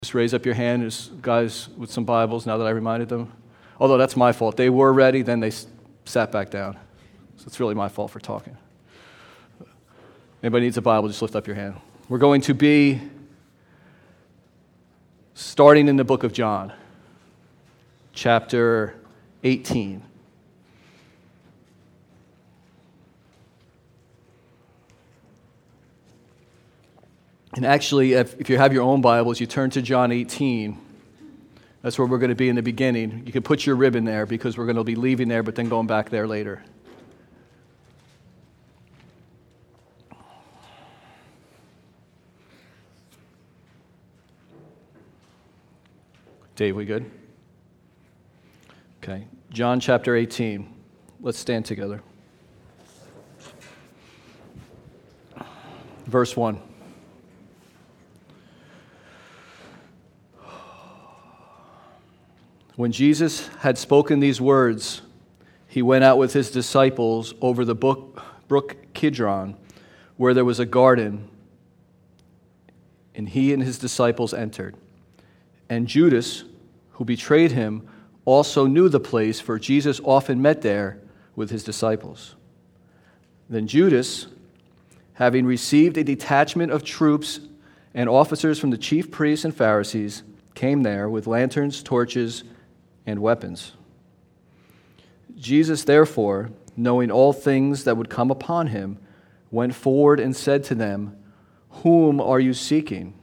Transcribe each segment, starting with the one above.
Just raise up your hand as guys with some Bibles now that I reminded them. Although that's my fault. They were ready, then they sat back down. So it's really my fault for talking. Anybody needs a Bible, just lift up your hand. We're going to be starting in the book of John, chapter 18. And actually, if you have your own Bibles, you turn to John 18. That's where we're going to be in the beginning. You can put your ribbon there because we're going to be leaving there, but then going back there later. Dave, we good? Okay. John chapter 18. Let's stand together. Verse 1. When Jesus had spoken these words, he went out with his disciples over the brook Kidron, where there was a garden, and he and his disciples entered. And Judas, who betrayed him, also knew the place, for Jesus often met there with his disciples. Then Judas, having received a detachment of troops and officers from the chief priests and Pharisees, came there with lanterns, torches, and weapons. Jesus, therefore, knowing all things that would come upon him, went forward and said to them, "Whom are you seeking?"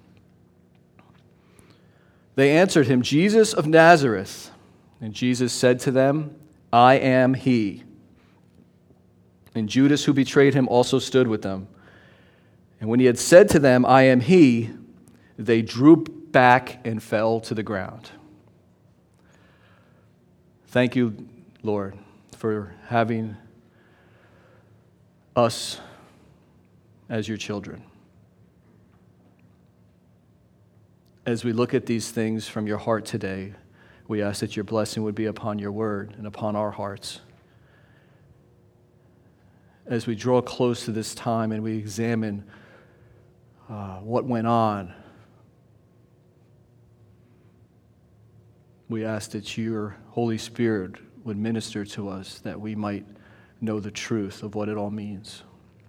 They answered him, "Jesus of Nazareth." And Jesus said to them, "I am he." And Judas, who betrayed him, also stood with them. And when he had said to them, "I am he," they drew back and fell to the ground. Thank you, Lord, for having us as your children. As we look at these things from your heart today, we ask that your blessing would be upon your word and upon our hearts. As we draw close to this time and we examine what went on, we ask that your Holy Spirit would minister to us, that we might know the truth of what it all means.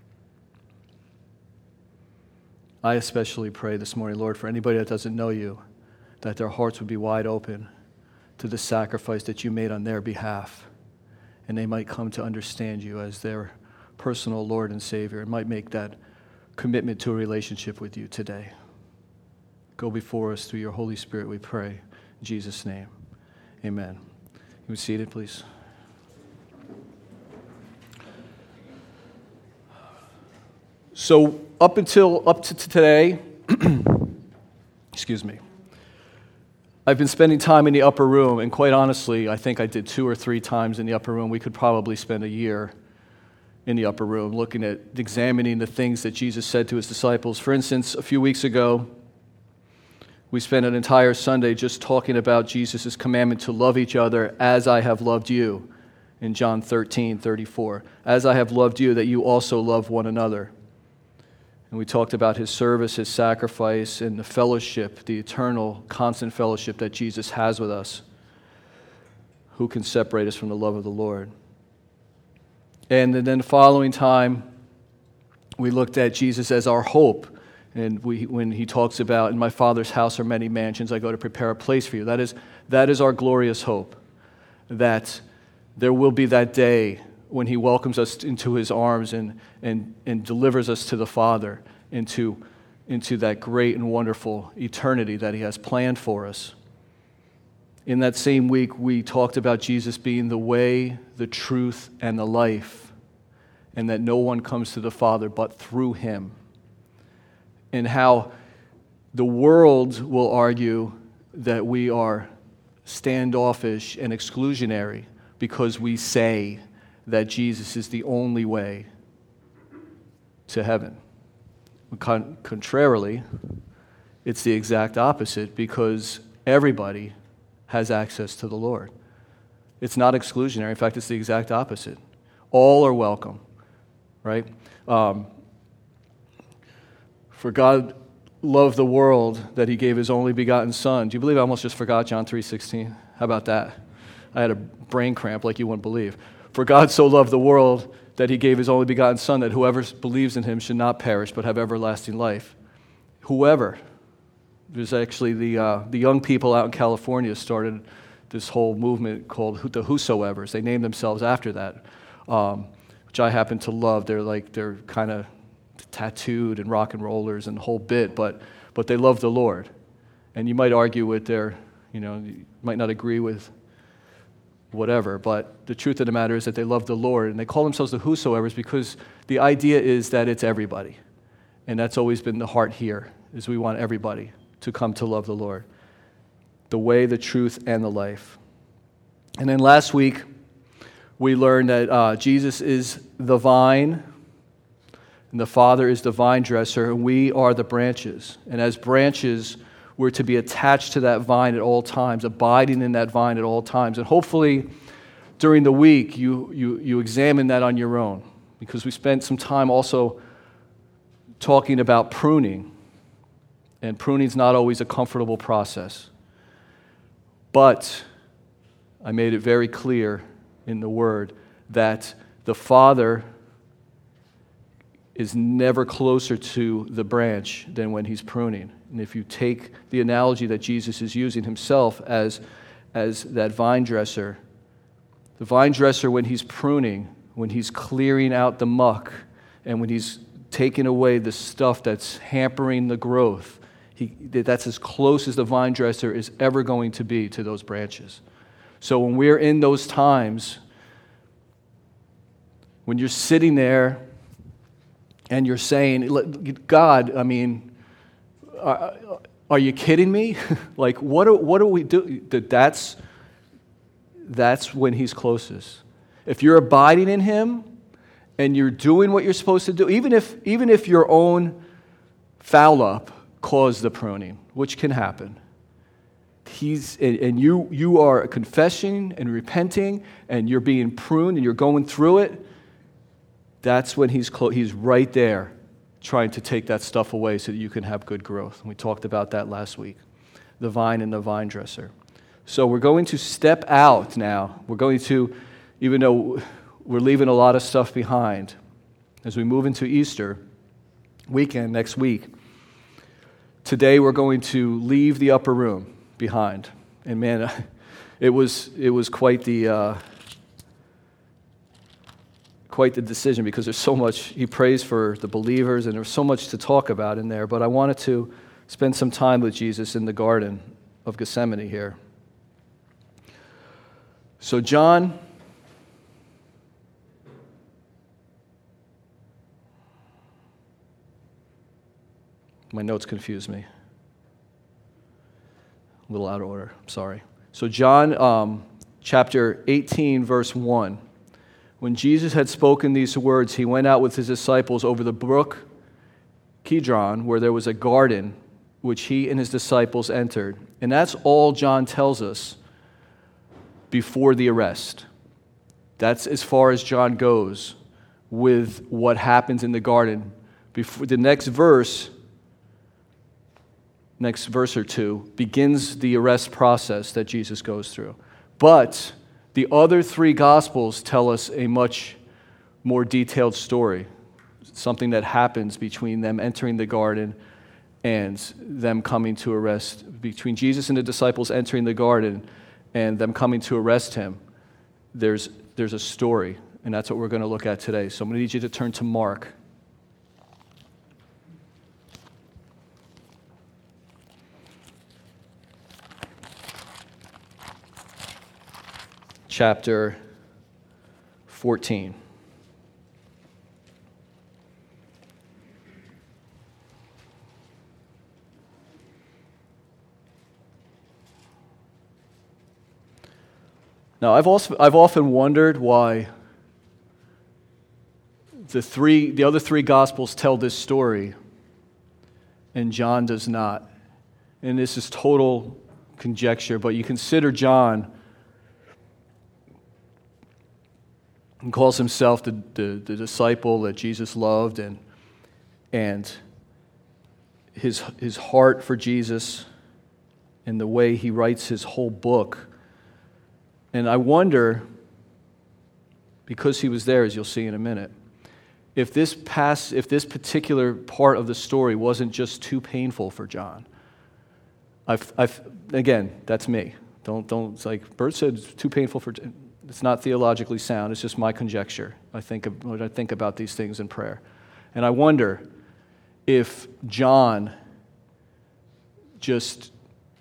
I especially pray this morning, Lord, for anybody that doesn't know you, that their hearts would be wide open to the sacrifice that you made on their behalf, and they might come to understand you as their personal Lord and Savior, and might make that commitment to a relationship with you today. Go before us through your Holy Spirit, we pray. In Jesus' name, amen. You be seated, please. So up to today, excuse me, I've been spending time in the upper room, and quite honestly, I think I did 2 or 3 times in the upper room. We could probably spend a year in the upper room looking at, examining the things that Jesus said to his disciples. For instance, a few weeks ago, we spent an entire Sunday just talking about Jesus' commandment to love each other as I have loved you in John 13:34. As I have loved you, that you also love one another. And we talked about his service, his sacrifice, and the fellowship, the eternal, constant fellowship that Jesus has with us. Who can separate us from the love of the Lord? And then the following time, we looked at Jesus as our hope. And when he talks about, "In my Father's house are many mansions, I go to prepare a place for you." That is our glorious hope, that there will be that day when he welcomes us into his arms and delivers us to the Father, into that great and wonderful eternity that he has planned for us. In that same week, we talked about Jesus being the way, the truth, and the life, and that no one comes to the Father but through him. And how the world will argue that we are standoffish and exclusionary because we say that Jesus is the only way to heaven. Contrarily, it's the exact opposite, because everybody has access to the Lord. It's not exclusionary. In fact, it's the exact opposite. All are welcome, right? For God loved the world that he gave his only begotten Son. Do you believe I almost just forgot John 3:16? How about that? I had a brain cramp like you wouldn't believe. For God so loved the world that he gave his only begotten Son, that whoever believes in him should not perish but have everlasting life. Whoever. There's actually the young people out in California started this whole movement called the Whosoevers. They named themselves after that, which I happen to love. They're kind of tattooed and rock and rollers and the whole bit, but they love the Lord. And you might argue with you might not agree with whatever, but the truth of the matter is that they love the Lord, and they call themselves the Whosoevers because the idea is that it's everybody. And that's always been the heart here, is we want everybody to come to love the Lord. The way, the truth, and the life. And then last week, we learned that Jesus is the vine, and the Father is the vine dresser, and we are the branches. And as branches, we're to be attached to that vine at all times, abiding in that vine at all times. And hopefully, during the week, you examine that on your own, because we spent some time also talking about pruning. And pruning is not always a comfortable process. But I made it very clear in the Word that the Father is never closer to the branch than when he's pruning. And if you take the analogy that Jesus is using himself as that vine dresser, the vine dresser, when he's pruning, when he's clearing out the muck, and when he's taking away the stuff that's hampering the growth, that's as close as the vine dresser is ever going to be to those branches. So when we're in those times, when you're sitting there and you're saying, God, I mean, are you kidding me? Like, what do we do? That's when he's closest. If you're abiding in him and you're doing what you're supposed to do, even if your own foul up caused the pruning, which can happen, you are confessing and repenting, and you're being pruned and you're going through it, that's when he's right there trying to take that stuff away so that you can have good growth. And we talked about that last week, the vine and the vine dresser. So we're going to step out now. We're going to, even though we're leaving a lot of stuff behind, as we move into Easter weekend next week, today we're going to leave the upper room behind. And man, it was quite the decision, because there's so much. He prays for the believers, and there's so much to talk about in there. But I wanted to spend some time with Jesus in the Garden of Gethsemane here. So John, my notes confuse me. A little out of order, I'm sorry. So John chapter 18, verse 1. When Jesus had spoken these words, he went out with his disciples over the brook Kidron, where there was a garden, which he and his disciples entered. And that's all John tells us before the arrest. That's as far as John goes with what happens in the garden. Before the next verse or two, begins the arrest process that Jesus goes through. But the other three Gospels tell us a much more detailed story, something that happens between them entering the garden and them coming to arrest, between Jesus and the disciples entering the garden and them coming to arrest him. There's a story, and that's what we're going to look at today. So I'm going to need you to turn to Mark. Chapter 14. Now, I've often wondered why the other three Gospels tell this story and John does not. And this is total conjecture, but you consider John, he calls himself the disciple that Jesus loved, and his heart for Jesus and the way he writes his whole book. And I wonder, because he was there, as you'll see in a minute, if this particular part of the story wasn't just too painful for John. Again, that's me. Don't. It's like Bert said, it's too painful for. It's not theologically sound. It's just my conjecture. When I think about these things in prayer, and I wonder if John just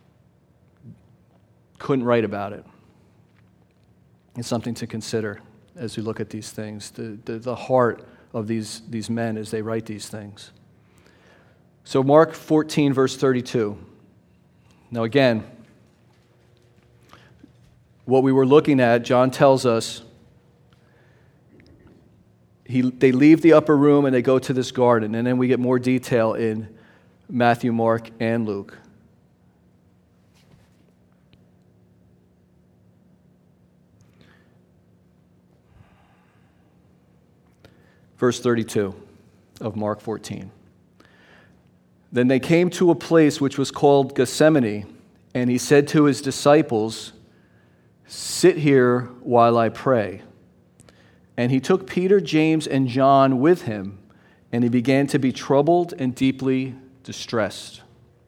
couldn't write about it. It's something to consider as we look at these things. The heart of these men as they write these things. So Mark 14, verse 32. Now again, what we were looking at, John tells us, they leave the upper room and they go to this garden, and then we get more detail in Matthew, Mark, and Luke. Verse 32 of Mark 14. Then they came to a place which was called Gethsemane, and he said to his disciples, "Sit here while I pray." And he took Peter, James, and John with him, and he began to be troubled and deeply distressed.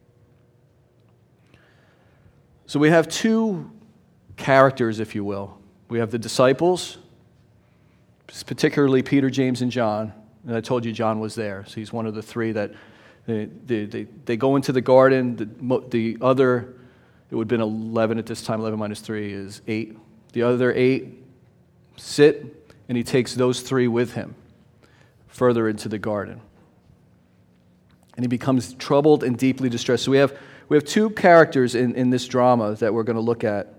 So we have two characters, if you will. We have the disciples, particularly Peter, James, and John. And I told you John was there, so he's one of the three that they go into the garden. The other, it would have been 11 at this time. 11 minus 3 is 8. The other 8 sit, and he takes those 3 with him further into the garden. And he becomes troubled and deeply distressed. So we have two characters in this drama that we're going to look at.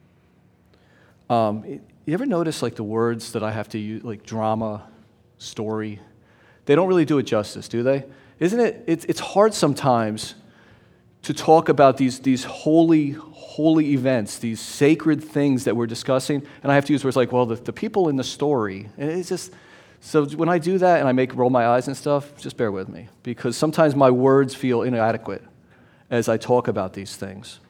You ever notice like the words that I have to use, like drama, story? They don't really do it justice, do they? Isn't it? It's hard sometimes to talk about these holy events, these sacred things that we're discussing, and I have to use words like, well, the people in the story. And it's just, so when I do that and I roll my eyes and stuff, just bear with me, because sometimes my words feel inadequate as I talk about these things.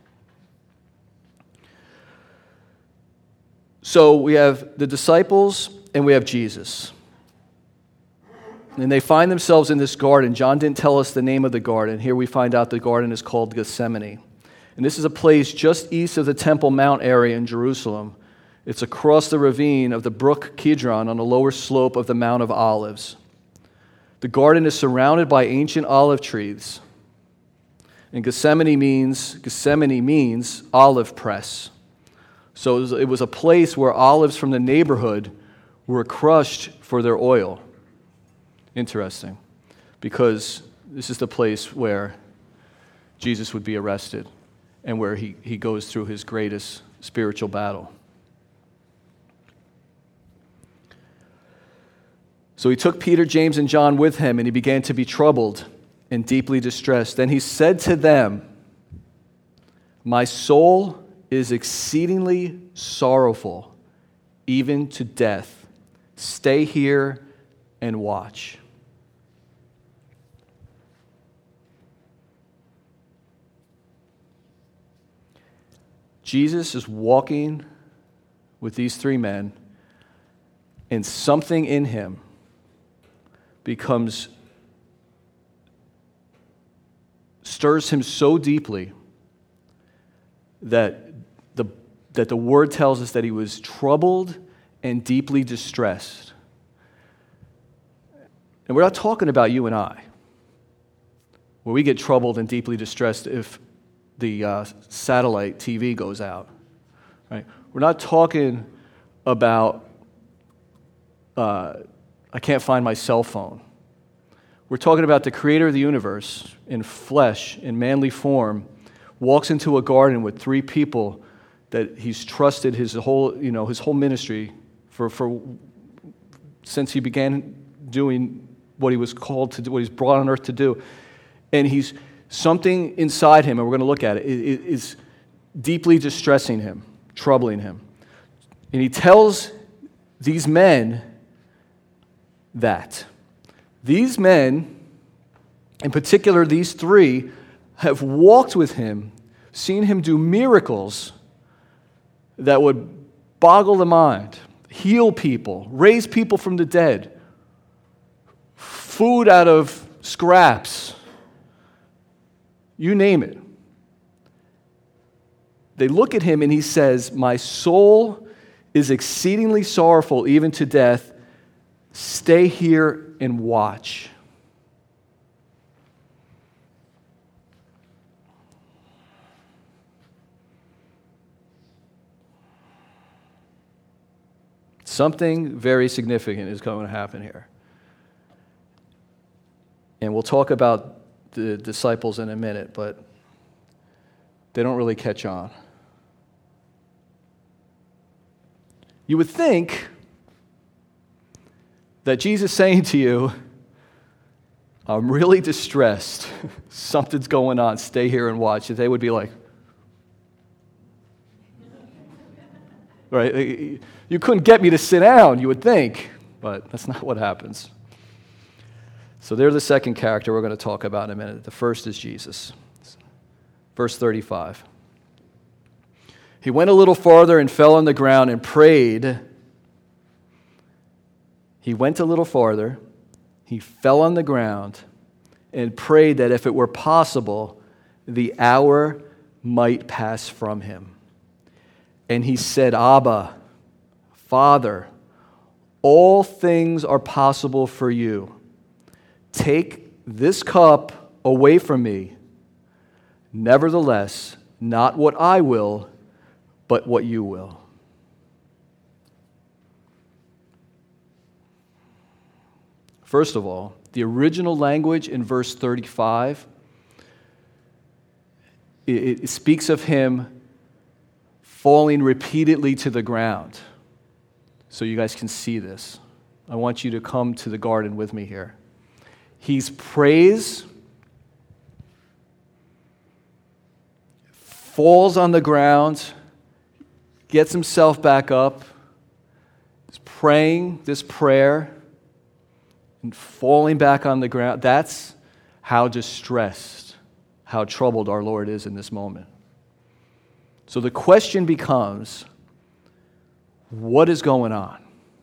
So we have the disciples and we have Jesus. And they find themselves in this garden. John didn't tell us the name of the garden. Here we find out the garden is called Gethsemane. And this is a place just east of the Temple Mount area in Jerusalem. It's across the ravine of the brook Kidron on the lower slope of the Mount of Olives. The garden is surrounded by ancient olive trees. And Gethsemane means olive press. So it was a place where olives from the neighborhood were crushed for their oil. Interesting, because this is the place where Jesus would be arrested and where he goes through his greatest spiritual battle. So he took Peter, James, and John with him, and he began to be troubled and deeply distressed. Then he said to them, "My soul is exceedingly sorrowful, even to death. Stay here and watch." Jesus is walking with these 3 men, and something in him stirs him so deeply that the word tells us that he was troubled and deeply distressed. And we're not talking about you and I, where we get troubled and deeply distressed if the satellite TV goes out. Right? We're not talking about I can't find my cell phone. We're talking about the creator of the universe in flesh, in manly form, walks into a garden with 3 people that he's trusted his whole ministry for since he began doing what he was called to do, what he's brought on earth to do. And he's something inside him, and we're going to look at it, is deeply distressing him, troubling him. And he tells these men that these men In particular, these three have walked with him, seen him do miracles that would boggle the mind, heal people, raise people from the dead, food out of scraps, you name it. They look at him and he says, "My soul is exceedingly sorrowful, even to death. Stay here and watch." Something very significant is going to happen here. And we'll talk about the disciples in a minute, but they don't really catch on. You would think that Jesus saying to you, "I'm really distressed, something's going on, stay here and watch," that they would be like, right? You couldn't get me to sit down, you would think, but that's not what happens. So they're the second character we're going to talk about in a minute. The first is Jesus. Verse 35. He went a little farther and fell on the ground and prayed. He went a little farther, he fell on the ground and prayed that if it were possible, the hour might pass from him. And he said, "Abba, Father, all things are possible for you. Take this cup away from me. Nevertheless, not what I will, but what you will." First of all, the original language in verse 35, it speaks of him falling repeatedly to the ground. So you guys can see this. I want you to come to the garden with me here. He's prays, falls on the ground, gets himself back up, is praying this prayer, and falling back on the ground. That's how distressed, how troubled our Lord is in this moment. So the question becomes, what is going on?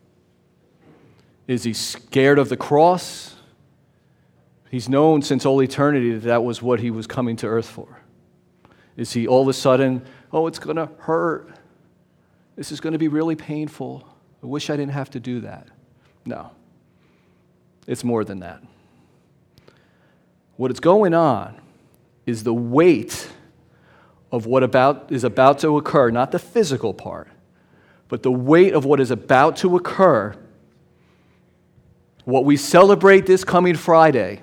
Is he scared of the cross? He's known since all eternity that that was what he was coming to earth for. Is he all of a sudden, "Oh, it's going to hurt. This is going to be really painful. I wish I didn't have to do that." No. It's more than that. What is going on is the weight of what is about to occur, not the physical part, but the weight of what is about to occur, what we celebrate this coming Friday,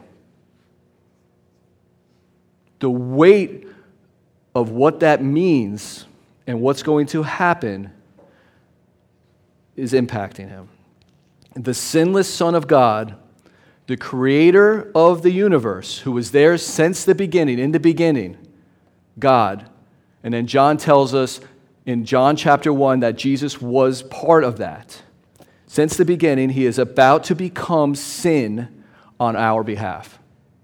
the weight of what that means and what's going to happen is impacting him. The sinless Son of God, the creator of the universe, who was there since the beginning, in the beginning, God. And then John tells us in John chapter 1 that Jesus was part of that. Since the beginning, he is about to become sin on our behalf.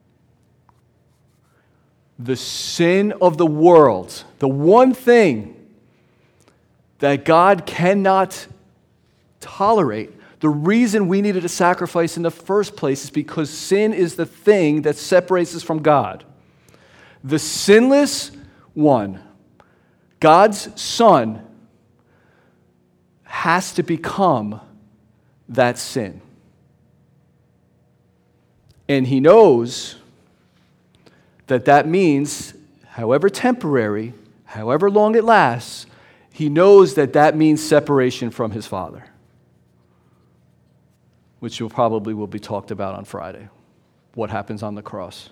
The sin of the world, the one thing that God cannot tolerate, the reason we needed a sacrifice in the first place is because sin is the thing that separates us from God. The sinless one, God's Son, has to become that sin. And he knows that that means, however temporary, however long it lasts, he knows that that means separation from his Father, which will be talked about on Friday, what happens on the cross.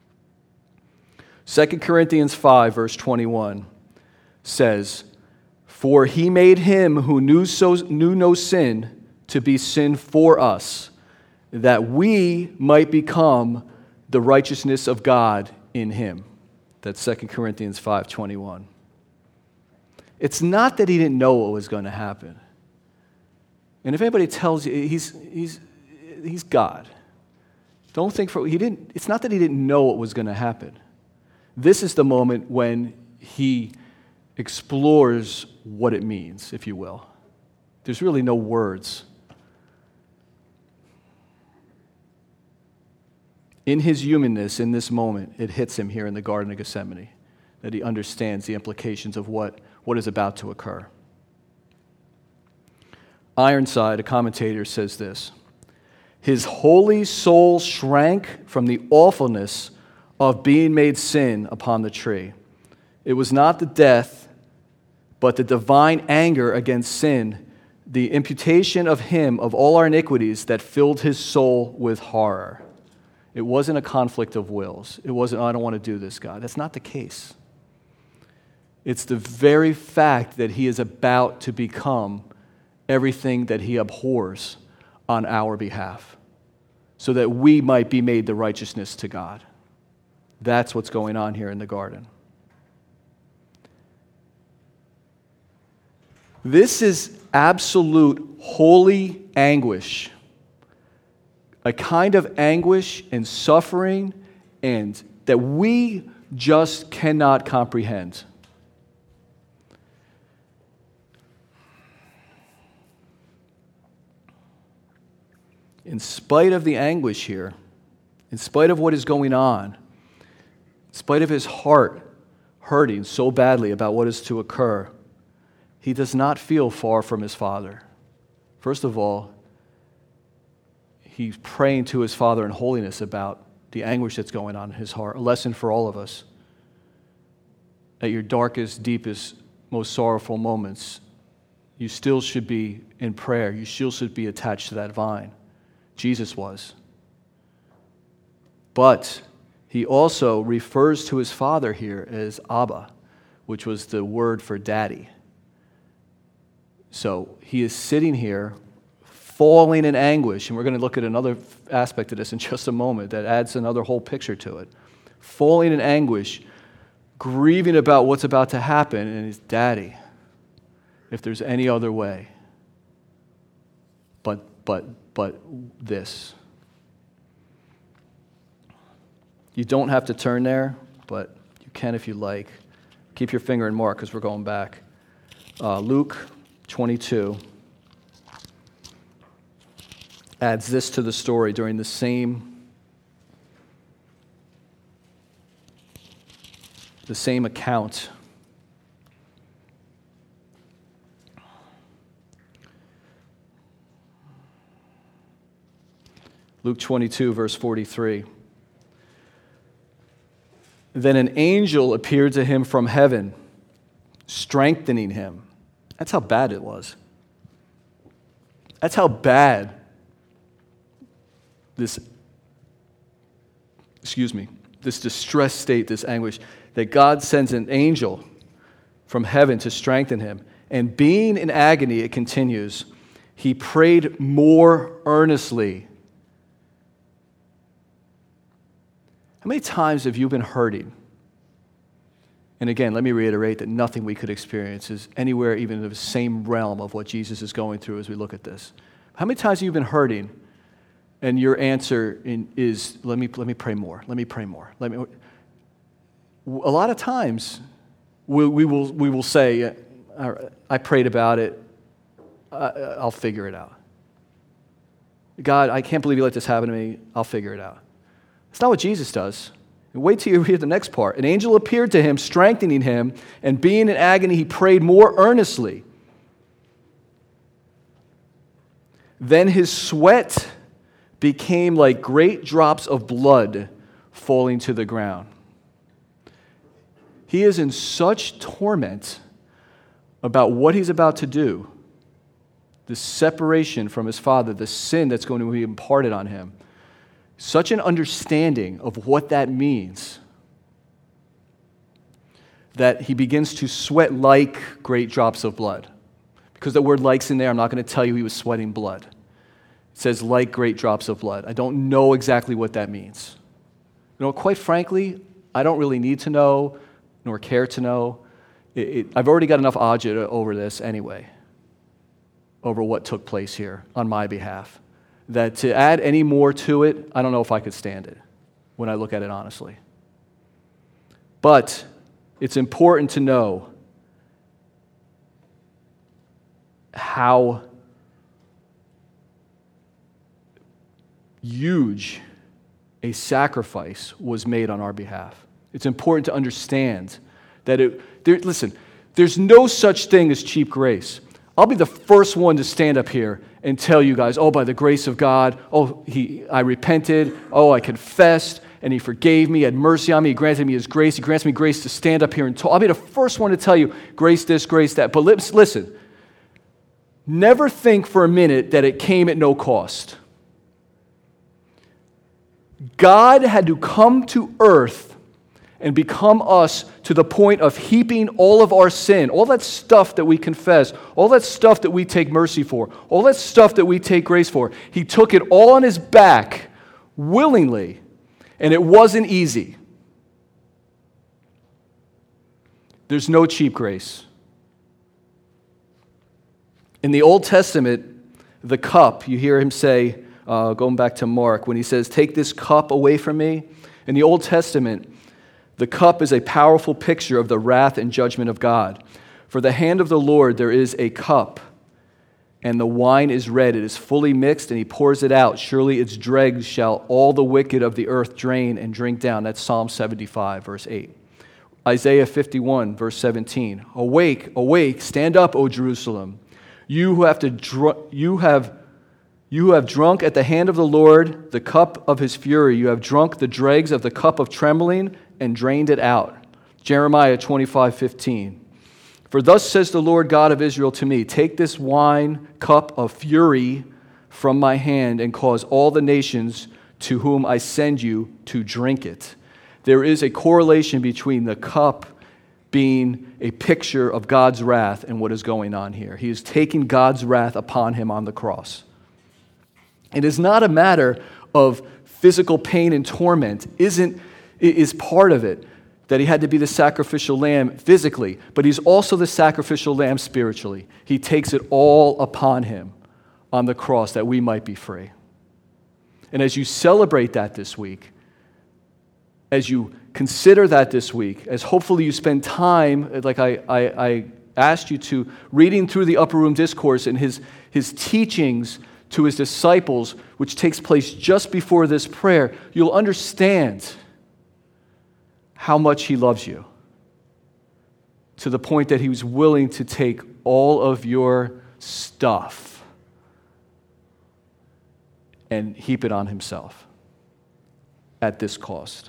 2 Corinthians 5, verse 21 says, "For he made him who knew no sin to be sin for us, that we might become the righteousness of God in him." That's 2 Corinthians 5:21. It's not that he didn't know what was going to happen. And if anybody tells you, he's God. Don't think it's not that he didn't know what was going to happen. This is the moment when he explores what it means, if you will. There's really no words. In his humanness, in this moment, it hits him here in the Garden of Gethsemane, that he understands the implications of what is about to occur. Ironside, a commentator, says this: his holy soul shrank from the awfulness of being made sin upon the tree. It was not the death, but the divine anger against sin, the imputation of him of all our iniquities that filled his soul with horror. It wasn't a conflict of wills. It wasn't, I don't want to do this, God. That's not the case. It's the very fact that he is about to become everything that he abhors on our behalf, so that we might be made the righteousness to God. That's what's going on here in the garden. This is absolute holy anguish, a kind of anguish and suffering and that we just cannot comprehend. In spite of the anguish here, in spite of what is going on, in spite of his heart hurting so badly about what is to occur, he does not feel far from his Father. First of all, he's praying to his Father in holiness about the anguish that's going on in his heart, a lesson for all of us. At your darkest, deepest, most sorrowful moments, you still should be in prayer. You still should be attached to that vine. Jesus was. But he also refers to his Father here as Abba, which was the word for daddy. So he is sitting here, falling in anguish, and we're going to look at another aspect of this in just a moment that adds another whole picture to it. Falling in anguish, grieving about what's about to happen, and his daddy, if there's any other way. But this. You don't have to turn there, but you can if you like. Keep your finger in Mark because we're going back. Luke 22 adds this to the story during the same account. Luke 22, verse 43. Then an angel appeared to him from heaven, strengthening him. That's how bad it was. That's how bad this distressed state, this anguish, that God sends an angel from heaven to strengthen him. And being in agony, it continues, he prayed more earnestly. How many times have you been hurting? And again, let me reiterate that nothing we could experience is anywhere even in the same realm of what Jesus is going through as we look at this. How many times have you been hurting and your answer is, let me pray more, let me pray more. A lot of times we will say, I prayed about it, I'll figure it out. God, I can't believe you let this happen to me, I'll figure it out. That's not what Jesus does. And wait till you read the next part. An angel appeared to him, strengthening him, and being in agony, he prayed more earnestly. Then his sweat became like great drops of blood falling to the ground. He is in such torment about what he's about to do, the separation from his Father, the sin that's going to be imparted on him. Such an understanding of what that means that he begins to sweat like great drops of blood. Because the word like's in there, I'm not going to tell you he was sweating blood. It says like great drops of blood. I don't know exactly what that means. Quite frankly, I don't really need to know, nor care to know. I've already got enough agita over this anyway, over what took place here on my behalf. that to add any more to it, I don't know if I could stand it when I look at it honestly. But it's important to know how huge a sacrifice was made on our behalf. It's important to understand that listen, there's no such thing as cheap grace. I'll be the first one to stand up here and tell you guys, by the grace of God, I repented, I confessed, and He forgave me, had mercy on me, He granted me His grace, He grants me grace to stand up here and talk. I'll be the first one to tell you, grace this, grace that. But listen, never think for a minute that it came at no cost. God had to come to earth and become us to the point of heaping all of our sin, all that stuff that we confess, all that stuff that we take mercy for, all that stuff that we take grace for. He took it all on His back willingly, and it wasn't easy. There's no cheap grace. In the Old Testament, the cup, you hear Him say, going back to Mark, when He says, "Take this cup away from me." In the Old Testament, the cup is a powerful picture of the wrath and judgment of God. For the hand of the Lord there is a cup, and the wine is red. It is fully mixed, and He pours it out. Surely its dregs shall all the wicked of the earth drain and drink down. That's Psalm 75, verse 8. Isaiah 51, verse 17. Awake, awake, stand up, O Jerusalem. You who have drunk at the hand of the Lord the cup of His fury. You have drunk the dregs of the cup of trembling and drained it out. Jeremiah 25:15. For thus says the Lord God of Israel to me, take this wine cup of fury from my hand and cause all the nations to whom I send you to drink it. There is a correlation between the cup being a picture of God's wrath and what is going on here. He is taking God's wrath upon Him on the cross. It is not a matter of physical pain and torment. Is part of it that He had to be the sacrificial lamb physically, but He's also the sacrificial lamb spiritually. He takes it all upon Him on the cross that we might be free. And as you celebrate that this week, as you consider that this week, as hopefully you spend time, like I asked you to, reading through the Upper Room Discourse and his teachings to His disciples, which takes place just before this prayer, you'll understand how much He loves you, to the point that He was willing to take all of your stuff and heap it on Himself at this cost.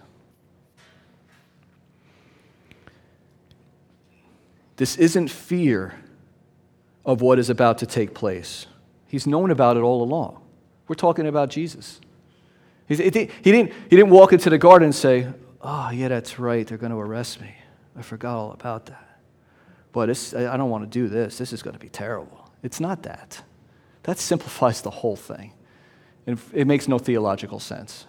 This isn't fear of what is about to take place. He's known about it all along. We're talking about Jesus. He didn't walk into the garden and say, "Oh, yeah, that's right, they're going to arrest me. I forgot all about that. But I don't want to do this. This is going to be terrible." It's not that. That simplifies the whole thing. And it makes no theological sense.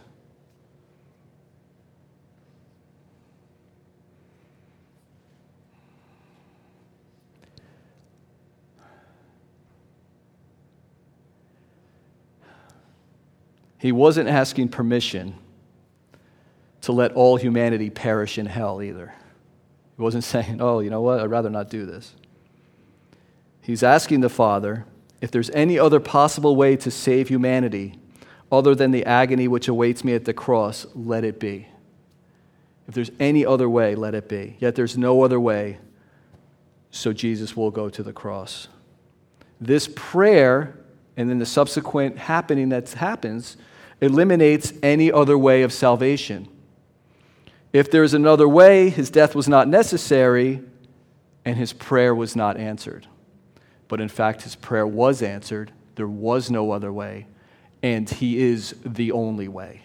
He wasn't asking permission to let all humanity perish in hell either. He wasn't saying, "Oh, you know what, I'd rather not do this." He's asking the Father, if there's any other possible way to save humanity other than the agony which awaits me at the cross, let it be. If there's any other way, let it be. Yet there's no other way, so Jesus will go to the cross. This prayer, and then the subsequent happening that happens, eliminates any other way of salvation. If there is another way, His death was not necessary, and His prayer was not answered. But in fact, His prayer was answered. There was no other way, and He is the only way.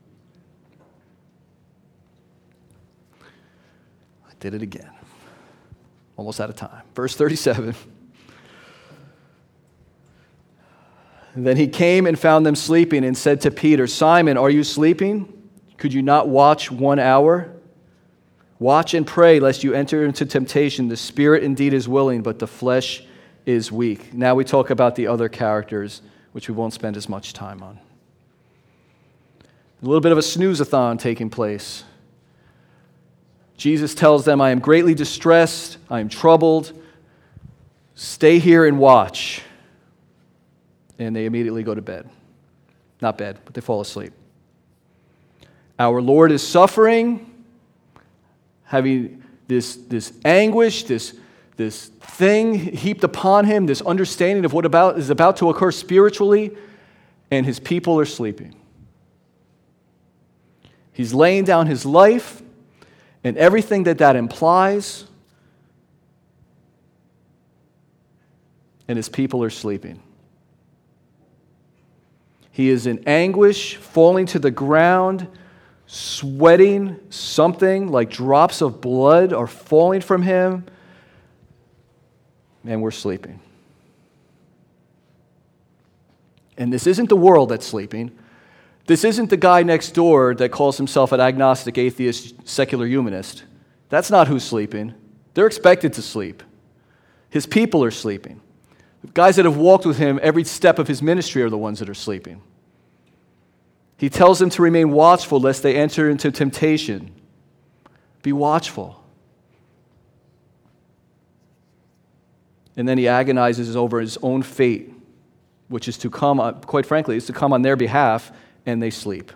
I did it again. Almost out of time. Verse 37. Then He came and found them sleeping and said to Peter, "Simon, are you sleeping? Could you not watch 1 hour? Watch and pray lest you enter into temptation. The spirit indeed is willing, but the flesh is weak." Now we talk about the other characters which we won't spend as much time on. A little bit of a snooze-a-thon taking place. Jesus tells them, I am greatly distressed, I am troubled. Stay here and watch. And they immediately go to bed. Not bed, but they fall asleep. Our Lord is suffering, having this anguish, this thing heaped upon him, this understanding of what is about to occur spiritually, and his people are sleeping. He's laying down his life and everything that implies, and his people are sleeping. He is in anguish, falling to the ground, sweating something like drops of blood are falling from him, and we're sleeping. And this isn't the world that's sleeping. This isn't the guy next door that calls himself an agnostic, atheist, secular humanist. That's not who's sleeping. They're expected to sleep. His people are sleeping. The guys that have walked with him every step of his ministry are the ones that are sleeping. He tells them to remain watchful lest they enter into temptation. Be watchful. And then he agonizes over his own fate, which is to come, quite frankly, is to come on their behalf, and they sleep.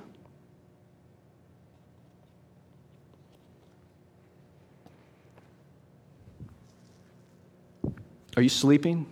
Are you sleeping?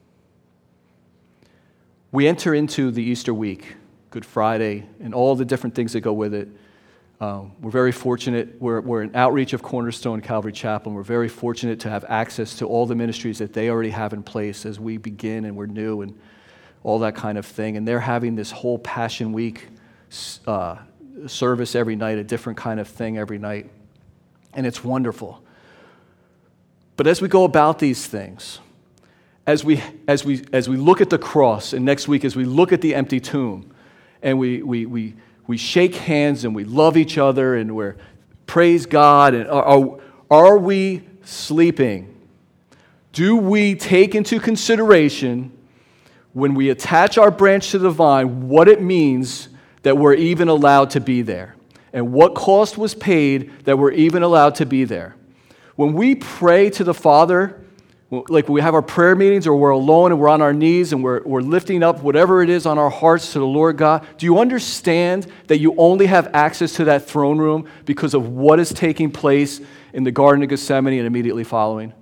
We enter into the Easter week, Good Friday, and all the different things that go with it. We're very fortunate. We're an outreach of Cornerstone Calvary Chapel, and we're very fortunate to have access to all the ministries that they already have in place as we begin and we're new and all that kind of thing. And they're having this whole Passion Week service every night, a different kind of thing every night. And it's wonderful. But as we go about these things, as we look at the cross, and next week as we look at the empty tomb, and we shake hands and we love each other and we praise God, and are we sleeping? Do we take into consideration when we attach our branch to the vine what it means that we're even allowed to be there, and what cost was paid that we're even allowed to be there? When we pray to the Father, like we have our prayer meetings or we're alone and we're on our knees and we're lifting up whatever it is on our hearts to the Lord God, do you understand that you only have access to that throne room because of what is taking place in the Garden of Gethsemane and immediately following?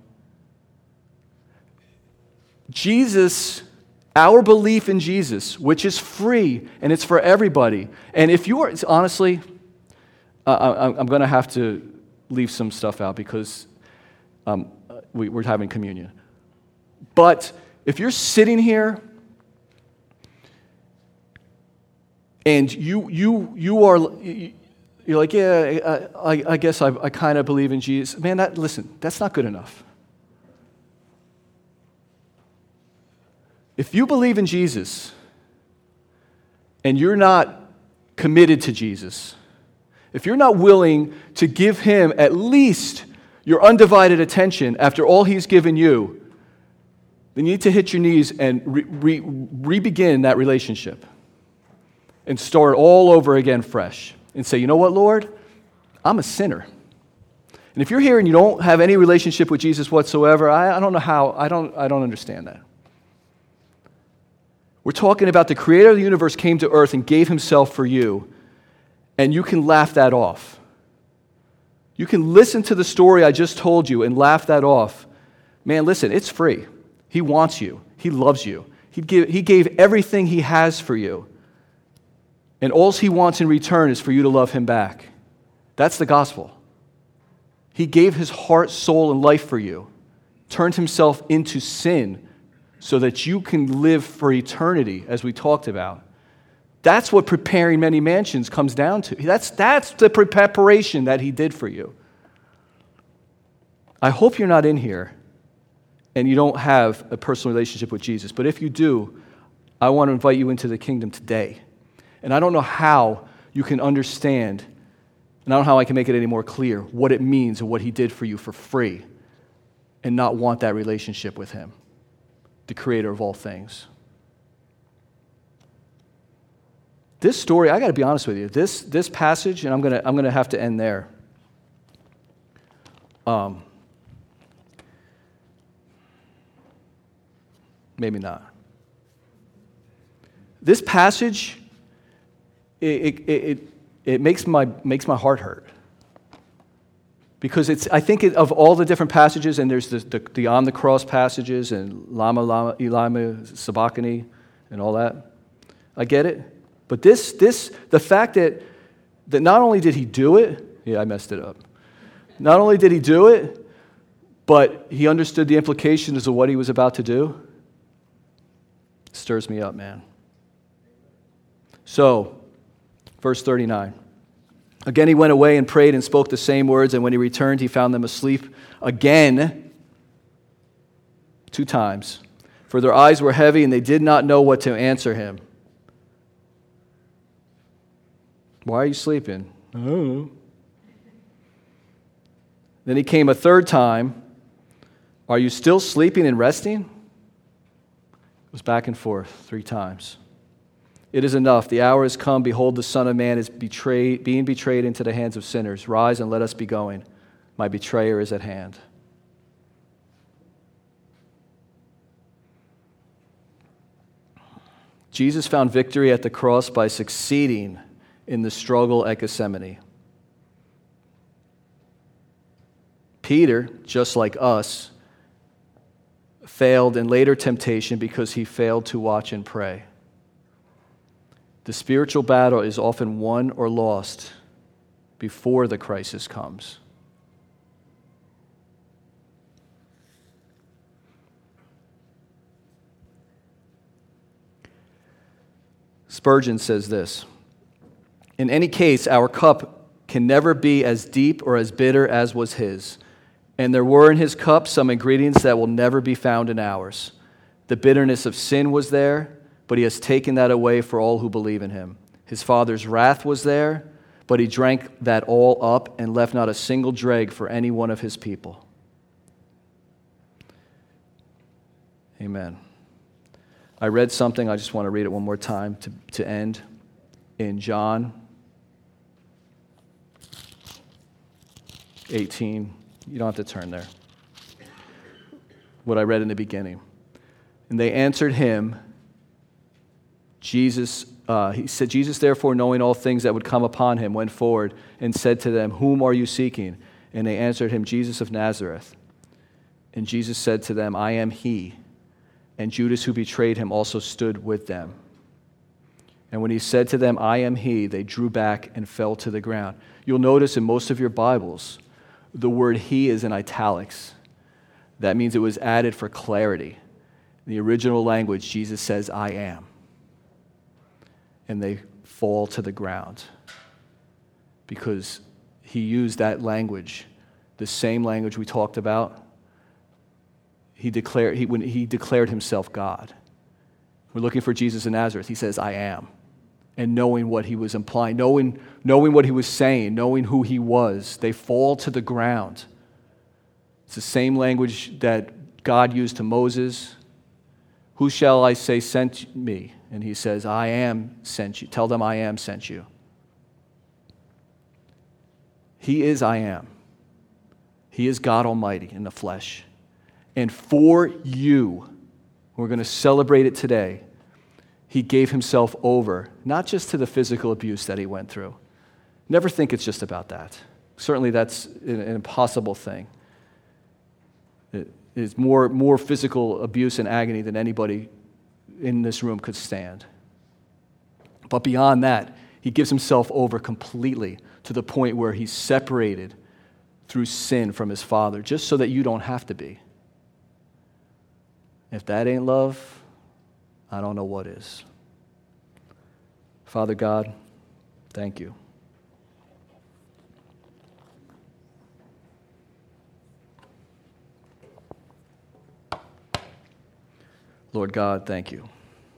Jesus, our belief in Jesus, which is free and it's for everybody. And if you are, honestly, I'm going to have to leave some stuff out because we're having communion. But if you're sitting here and you're like, yeah, I guess I kind of believe in Jesus. Man, listen, that's not good enough. If you believe in Jesus and you're not committed to Jesus, if you're not willing to give him at least your undivided attention after all he's given you, then you need to hit your knees and re-begin that relationship and start all over again fresh and say, you know what, Lord? I'm a sinner. And if you're here and you don't have any relationship with Jesus whatsoever, I don't know how, I don't understand that. We're talking about the creator of the universe came to earth and gave himself for you, and you can laugh that off. You can listen to the story I just told you and laugh that off. Man, listen, it's free. He wants you. He loves you. He gave everything he has for you. And all he wants in return is for you to love him back. That's the gospel. He gave his heart, soul, and life for you, turned himself into sin so that you can live for eternity, as we talked about. That's what preparing many mansions comes down to. That's the preparation that he did for you. I hope you're not in here and you don't have a personal relationship with Jesus. But if you do, I want to invite you into the kingdom today. And I don't know how you can understand, and I don't know how I can make it any more clear, what it means and what he did for you for free and not want that relationship with him, the creator of all things. This story, I got to be honest with you, this passage, and I'm gonna have to end there. Maybe not. This passage, it makes my heart hurt. Because I think of all the different passages, and there's the on the cross passages, and Lama Elama Sabachthani, and all that. I get it. But the fact that not only did he do it, I messed it up. Not only did he do it, but he understood the implications of what he was about to do. It stirs me up, man. So, verse 39. Again he went away and prayed and spoke the same words, and when he returned he found them asleep again 2 times. For their eyes were heavy and they did not know what to answer him. Why are you sleeping? I don't know. Then he came a 3rd time. Are you still sleeping and resting? It was back and forth 3 times. It is enough. The hour has come. Behold, the Son of Man is being betrayed into the hands of sinners. Rise and let us be going. My betrayer is at hand. Jesus found victory at the cross by succeeding in the struggle at Gethsemane. Peter, just like us, failed in later temptation because he failed to watch and pray. The spiritual battle is often won or lost before the crisis comes. Spurgeon says this: in any case, our cup can never be as deep or as bitter as was his. And there were in his cup some ingredients that will never be found in ours. The bitterness of sin was there, but he has taken that away for all who believe in him. His Father's wrath was there, but he drank that all up and left not a single dreg for any one of his people. Amen. I read something, I just want to read it one more time to end. In John 18, you don't have to turn there. What I read in the beginning. And they answered him, he said, Jesus, therefore, knowing all things that would come upon him, went forward and said to them, whom are you seeking? And they answered him, Jesus of Nazareth. And Jesus said to them, I am he. And Judas, who betrayed him, also stood with them. And when he said to them, I am he, they drew back and fell to the ground. You'll notice in most of your Bibles, the word he is in italics. That means it was added for clarity. In the original language, Jesus says, I am. And they fall to the ground because he used that language, the same language we talked about. When he declared himself God. We're looking for Jesus in Nazareth. He says, I am. And knowing what he was implying, knowing what he was saying, knowing who he was, they fall to the ground. It's the same language that God used to Moses. Who shall I say sent me? And he says, I am sent you. Tell them I am sent you. He is I am. He is God Almighty in the flesh. And for you, we're going to celebrate it today, he gave himself over, not just to the physical abuse that he went through. Never think it's just about that. Certainly that's an impossible thing. It is more physical abuse and agony than anybody in this room could stand. But beyond that, he gives himself over completely to the point where he's separated through sin from his Father, just so that you don't have to be. If that ain't love, I don't know what is. Father God, thank you. Lord God, thank you.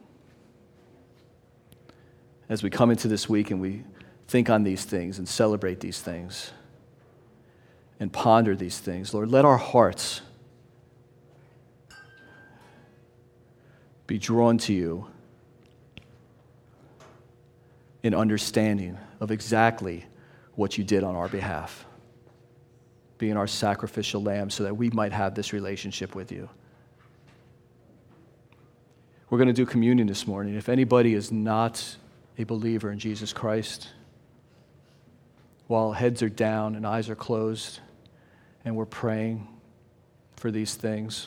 As we come into this week and we think on these things and celebrate these things and ponder these things, Lord, let our hearts be drawn to you in understanding of exactly what you did on our behalf, being our sacrificial lamb so that we might have this relationship with you. We're going to do communion this morning. If anybody is not a believer in Jesus Christ, while heads are down and eyes are closed, and we're praying for these things,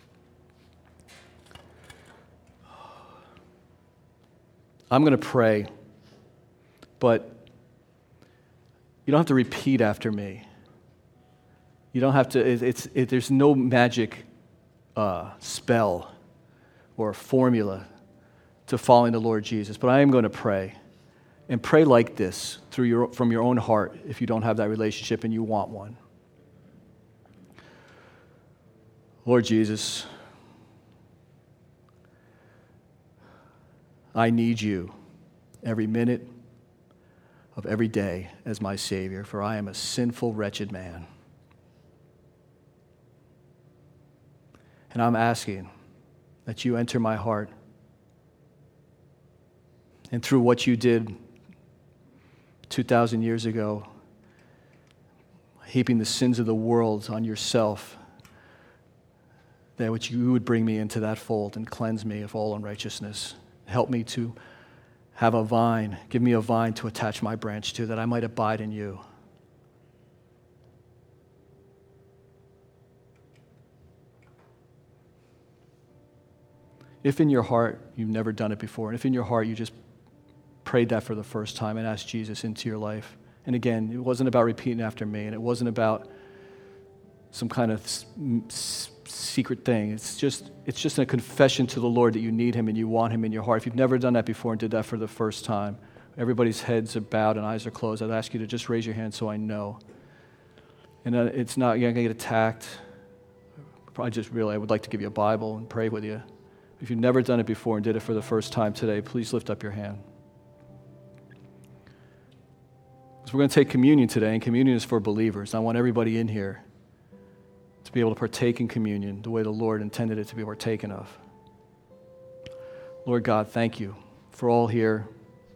I'm going to pray, but you don't have to repeat after me. You don't have to, there's no magic spell or formula to following the Lord Jesus, but I am going to pray, and pray like this from your own heart if you don't have that relationship and you want one. Lord Jesus, I need you every minute of every day as my Savior, for I am a sinful, wretched man. And I'm asking that you enter my heart, and through what you did 2,000 years ago, heaping the sins of the world on yourself, that which you would bring me into that fold and cleanse me of all unrighteousness. Help me to have a vine. Give me a vine to attach my branch to, that I might abide in you. If in your heart you've never done it before, and if in your heart you just prayed that for the first time and asked Jesus into your life, and again, it wasn't about repeating after me, and it wasn't about some kind of secret thing. It's just a confession to the Lord that you need him and you want him in your heart. If you've never done that before and did that for the first time, everybody's heads are bowed and eyes are closed. I'd ask you to just raise your hand so I know. And it's not, you're not going to get attacked. I would like to give you a Bible and pray with you. If you've never done it before and did it for the first time today, please lift up your hand. So we're going to take communion today, and communion is for believers. I want everybody in here to be able to partake in communion the way the Lord intended it to be partaken of. Lord God, thank you for all here.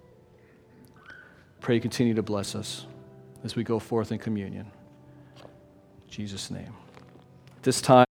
Pray you continue to bless us as we go forth in communion. In Jesus' name. At this time,